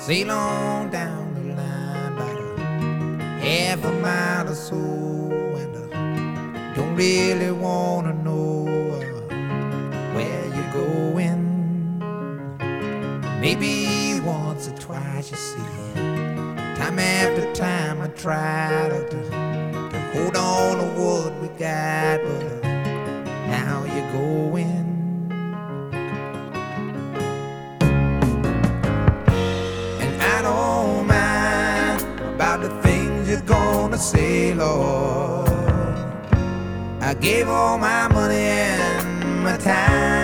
Sail on down the line about a half a mile or so, and don't really wanna know where you're going. Maybe once or twice, you see, time after time I try to hold on to what we got, but now you're going. You're gonna say, Lord, I gave all my money and my time.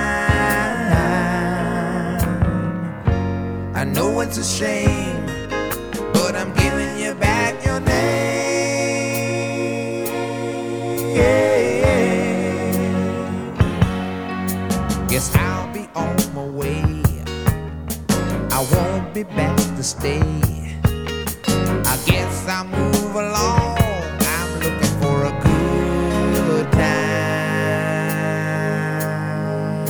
I know it's a shame, but I'm giving you back your name. Guess I'll be on my way. I won't be back to stay. I guess I'll move along. I'm looking for a good time.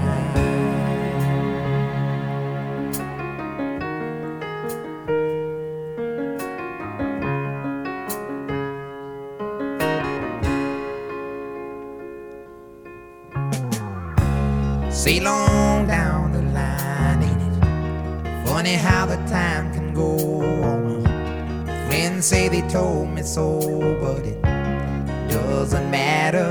Sail on down the line, ain't it funny how the time can go on? Friends say they told me so, but it doesn't matter.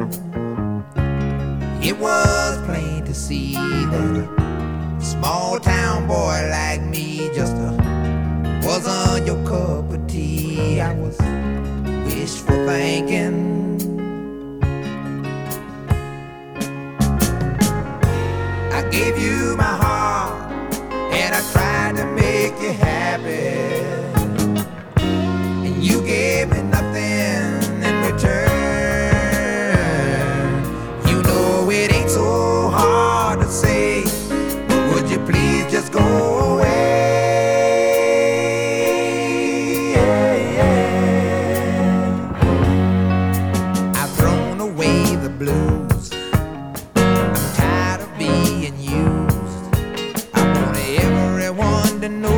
It was plain to see that a small town boy like me just wasn't your cup of tea. I was wishful thinking. I gave you my heart and I tried to make you happy. You gave me nothing in return. You know it ain't so hard to say, but would you please just go away? I've thrown away the blues. I'm tired of being used. I want everyone to know